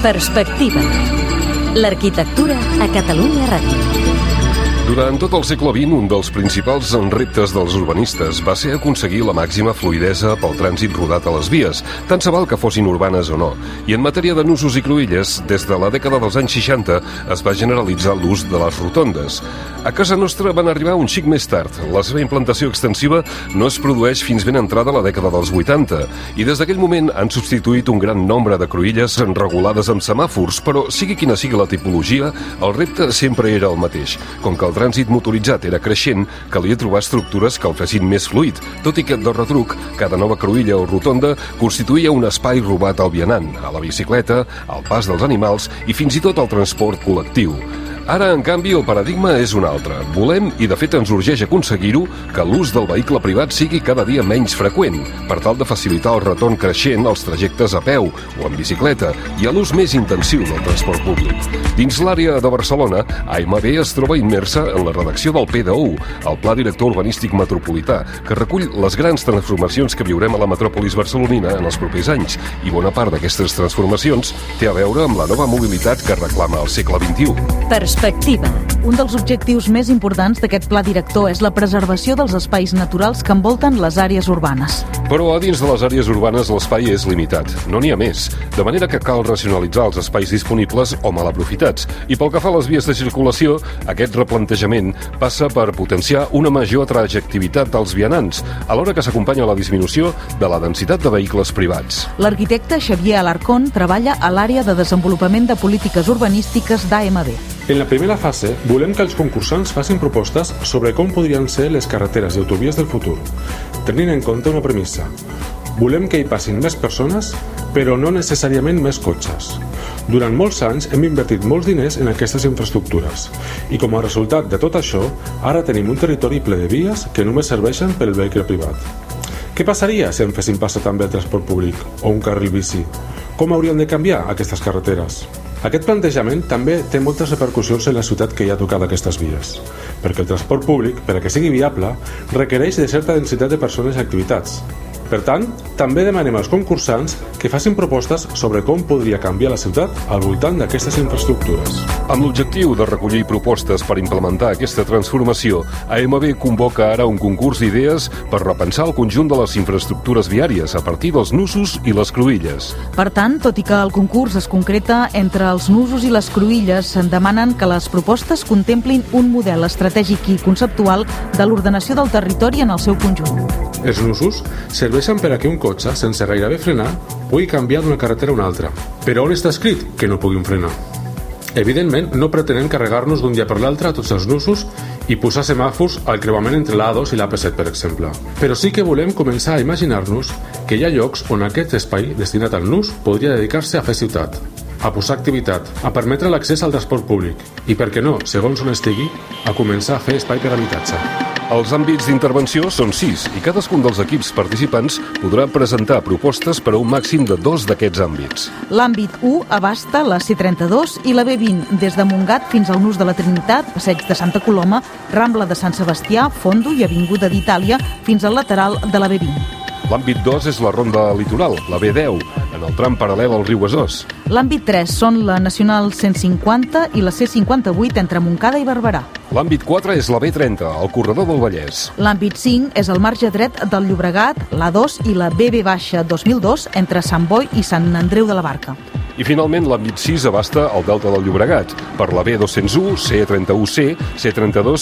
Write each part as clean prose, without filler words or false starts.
Perspectiva. L'arquitectura a Catalunya Ràdio. Durant tot el segle XX, un dels principals reptes dels urbanistes va ser aconseguir la màxima fluïdesa pel trànsit rodat a les vies, tant se val que fossin urbanes o no. I en matèria de nusos i cruïlles, des de la dècada dels anys 60 es va generalitzar l'ús de les rotondes. A casa nostra van arribar un xic més tard. La seva implantació extensiva no es produeix fins ben entrada la dècada dels 80, i des d'aquell moment han substituït un gran nombre de cruïlles regulades amb semàfors, però sigui quina sigui la tipologia, el repte sempre era el mateix. Com que el trànsit motoritzat era creixent, calia trobar estructures que el fessin més fluid, tot i que, de retruc, cada nova cruïlla o rotonda constituïa un espai robat al vianant, a la bicicleta, al pas dels animals i fins i tot al transport col·lectiu. Ara, en canvi, el paradigma és un altre. Volem, i de fet ens urgeix aconseguir-ho, que l'ús del vehicle privat sigui cada dia menys freqüent, per tal de facilitar el retorn creixent als trajectes a peu o en bicicleta i a l'ús més intensiu del transport públic. Dins l'àrea de Barcelona, AMB es troba immersa en la redacció del PDU, el Pla Director Urbanístic Metropolità, que recull les grans transformacions que viurem a la metròpolis barcelonina en els propers anys, i bona part d'aquestes transformacions té a veure amb la nova mobilitat que reclama el segle XXI. Perspectiva. Un dels objectius més importants d'aquest pla director és la preservació dels espais naturals que envolten les àrees urbanes. Però a dins de les àrees urbanes l'espai és limitat, no n'hi ha més, de manera que cal racionalitzar els espais disponibles o mal aprofitats. I pel que fa a les vies de circulació, aquest replantejament passa per potenciar una major atractivitat dels vianants, alhora que s'acompanya la disminució de la densitat de vehicles privats. L'arquitecte Xavier Alarcón treballa a l'àrea de desenvolupament de polítiques urbanístiques d'AMB. En la primera fase, volem que els concursants facin propostes sobre com podrien ser les carreteres i autovies del futur, tenint en compte una premissa. Volem que hi passin més persones, però no necessàriament més cotxes. Durant molts anys hem invertit molts diners en aquestes infraestructures i com a resultat de tot això, ara tenim un territori ple de vies que només serveixen per al vehicle privat. Què passaria si en fessin passar també el transport públic o un carril bici? Com haurien de canviar aquestes carreteres? Aquest plantejament també té moltes repercussions en la ciutat que hi ha tocat aquestes vies, perquè el transport públic, per a que sigui viable, requereix de certa densitat de persones i activitats. Per tant, també demanem als concursants que facin propostes sobre com podria canviar la ciutat al voltant d'aquestes infraestructures. Amb l'objectiu de recollir propostes per implementar aquesta transformació, AMB convoca ara un concurs d'idees per repensar el conjunt de les infraestructures viàries a partir dels nusos i les cruïlles. Per tant, tot i que el concurs es concreta entre els nusos i les cruïlles, se'n demanen que les propostes contemplin un model estratègic i conceptual de l'ordenació del territori en el seu conjunt. Els nusos serveixen per a que un cotxe, sense gairebé frenar, pugui canviar d'una carretera a una altra. Però on està escrit que no puguin frenar? Evidentment, no pretenem carregar-nos d'un dia per l'altre a tots els nusos i posar semàfors al creuament entre l'A2 i l'AP7, per exemple. Però sí que volem començar a imaginar-nos que hi ha llocs on aquest espai destinat al nus podria dedicar-se a fer ciutat, a posar activitat, a permetre l'accés al transport públic i, per què no, segons on estigui, a començar a fer espai per habitatge. Els àmbits d'intervenció són 6 i cadascun dels equips participants podrà presentar propostes per a un màxim de 2 d'aquests àmbits. L'àmbit 1 abasta la C32 i la B20, des de Montgat fins al Nus de la Trinitat, Passeig de Santa Coloma, Rambla de Sant Sebastià, Fondo i Avinguda d'Itàlia fins al lateral de la B20. L'àmbit 2 és la ronda litoral, la B10, en el tram paral·lel al riu Besòs. L'àmbit 3 són la Nacional 150 i la C58 entre Montcada i Barberà. L'àmbit 4 és la B30, el corredor del Vallès. L'àmbit 5 és el marge dret del Llobregat, l'A2 i la BB-2002 entre Sant Boi i Sant Andreu de la Barca. I finalment l'àmbit 6 abasta el Delta del Llobregat, per la B201, C31C, C32,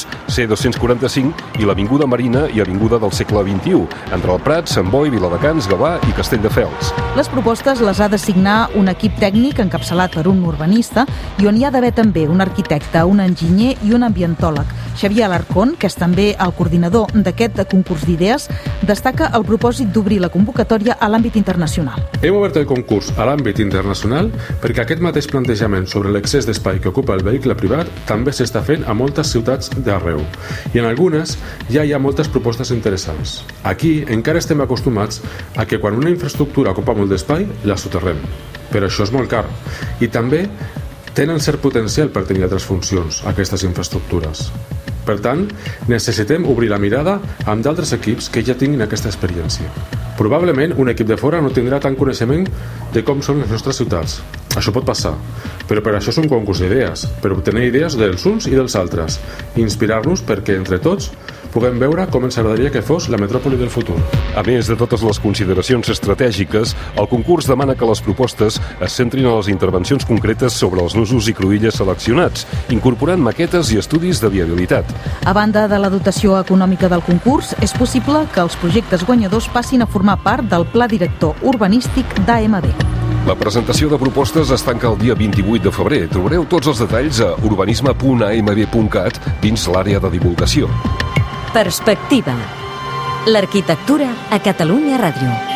C245 i l'Avinguda Marina i Avinguda del segle XXI, entre el Prat, Sant Boi, Viladecans, Gavà i Castelldefels. Les propostes les ha de signar un equip tècnic encapçalat per un urbanista i on hi ha d'haver també un arquitecte, un enginyer i un ambientòleg. Xavier Alarcón, que és també el coordinador d'aquest concurs d'idees, destaca el propòsit d'obrir la convocatòria a l'àmbit internacional. Hem obert el concurs a l'àmbit internacional perquè aquest mateix plantejament sobre l'excés d'espai que ocupa el vehicle privat també s'està fent a moltes ciutats d'arreu i en algunes ja hi ha moltes propostes interessants. Aquí encara estem acostumats a que quan una infraestructura ocupa molt d'espai la soterrem, però això és molt car i també tenen cert potencial per tenir altres funcions aquestes infraestructures. Per tant, necessitem obrir la mirada amb d'altres equips que ja tinguin aquesta experiència. Probablement un equip de fora no tindrà tant coneixement de com són les nostres ciutats. Això pot passar, però per això és un concurs d'idees, per obtenir idees dels uns i dels altres, i inspirar-nos perquè entre tots puguem veure com ens agradaria que fos la metròpoli del futur. A més de totes les consideracions estratègiques, el concurs demana que les propostes es centrin en les intervencions concretes sobre els nusos i cruïlles seleccionats, incorporant maquetes i estudis de viabilitat. A banda de la dotació econòmica del concurs, és possible que els projectes guanyadors passin a formar part del Pla Director Urbanístic d'AMB. La presentació de propostes es tanca el dia 28 de febrer. Trobareu tots els detalls a urbanisme.amb.cat dins l'àrea de divulgació. Perspectiva. L'arquitectura a Catalunya Ràdio.